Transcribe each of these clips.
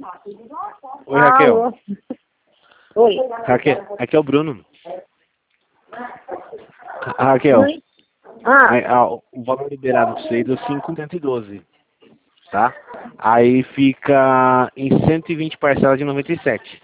Oi, Raquel. Alô. Oi. Raquel, aqui é o Bruno. Raquel, Oi. Ah, o valor liberado para você deu 512, tá? Aí fica em 120 parcelas de 97.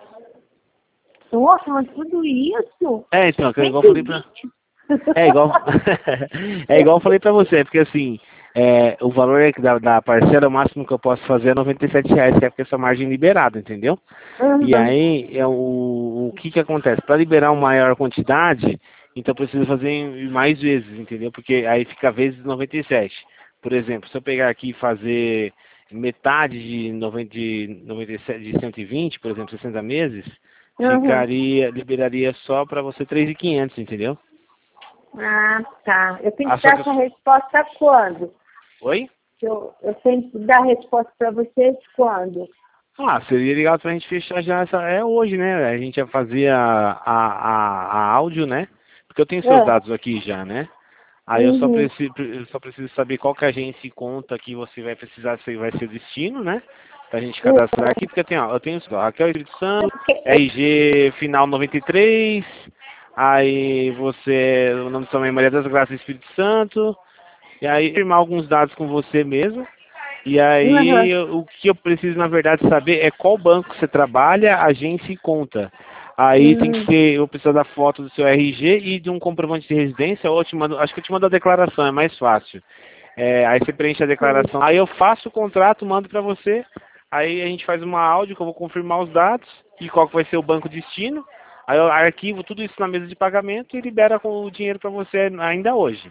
nossa, mas tudo isso? Então, é igual eu falei pra... É igual, é igual eu falei pra você, porque assim, o valor da parcela, o máximo que eu posso fazer é R$ 97, que é porque essa margem liberada, entendeu? E Uhum. aí, o que que acontece? Para liberar uma maior quantidade, então precisa fazer em mais vezes, entendeu? Porque aí fica vezes 97. Por exemplo, se eu pegar aqui e fazer metade de 97, de 120, por exemplo, 60 meses, Uhum. liberaria só para você 3.500, entendeu? Ah, tá. Eu tenho Ah, que só dar que... essa resposta quando? Oi? Eu tenho que dar a resposta para vocês quando? Seria legal pra gente fechar já essa... É hoje, né? A gente ia fazer a áudio, né? Porque eu tenho seus Ah, dados aqui já, né? Aí uhum. eu só preciso saber qual que é a agência e conta que você vai precisar, se vai ser o destino, né? Pra gente cadastrar aqui, porque tem, ó, eu tenho ó, Raquel Espírito Santo, RG final 93, aí você, o nome da sua mãe é Maria das Graças Espírito Santo, e aí firmar alguns dados com você mesmo. E Uhum. aí, o que eu preciso, na verdade, saber é qual banco você trabalha, agência e conta. Aí tem que Uhum. ser, eu preciso da foto do seu RG e de um comprovante de residência, ou eu te mando, acho que eu te mando a declaração, é mais fácil. Aí você preenche a Sim. declaração, aí eu faço o contrato, mando pra você, aí a gente faz uma áudio que eu vou confirmar os dados e qual que vai ser o banco destino, aí eu arquivo tudo isso na mesa de pagamento e libera com o dinheiro pra você ainda hoje,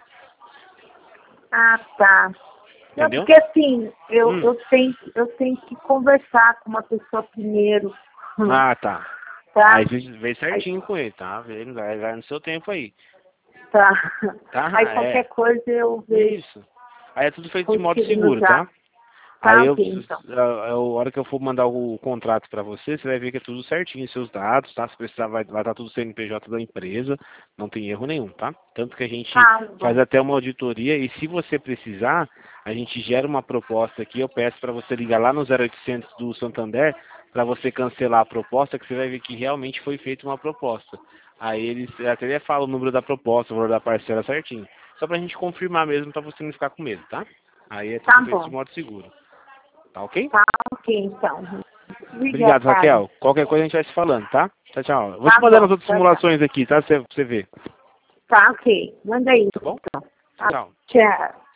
Ah, tá. Não, entendeu? porque assim, Hum. eu tenho que conversar com uma pessoa primeiro. Ah, tá. Aí Tá? vê Aí, certinho com ele, tá? Vai no seu tempo aí, tá. Aí tá? qualquer coisa eu vejo Isso. Aí é tudo feito de modo contigo no seguro, tá? zap. Aí Tá, ok, então. a hora que eu for mandar o contrato pra você, você vai ver que é tudo certinho, seus dados, tá? Se precisar, vai estar tudo CNPJ da empresa, não tem erro nenhum, tá? Tanto que a gente Tá faz bom. até uma auditoria e se você precisar, a gente gera uma proposta aqui, eu peço para você ligar lá no 0800 do Santander para você cancelar a proposta, que você vai ver que realmente foi feita uma proposta. Aí eles até falam o número da proposta, o valor da parcela certinho. Só pra gente confirmar mesmo, pra você não ficar com medo, tá? Aí é tudo Tá feito de bom. modo seguro. Tá ok? Tá ok, então. Obrigado, Obrigada. Raquel. Qualquer coisa a gente vai se falando, tá? Tchau, tchau. Vou te Tá mandando as bom. outras Tchau, tchau. simulações aqui, tá? Pra você ver. Tá ok. Manda aí, Tá bom? então. Tchau, Tá. tchau. Tchau.